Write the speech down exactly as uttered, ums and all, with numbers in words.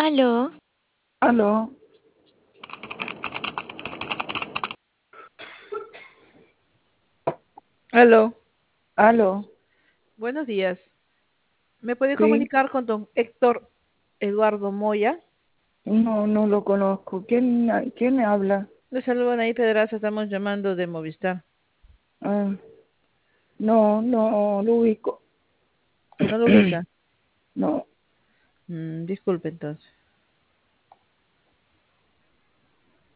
Aló, Aló, aló. aló, Buenos días. ¿Me puede sí, comunicar con don Héctor Eduardo Moya? no, no lo conozco. ¿Quién, quién me habla? Le saludan ahí, Pedraza. Estamos llamando de Movistar. Ah, no, no lo ubico. ¿No lo ubica? No, Mm, disculpe entonces.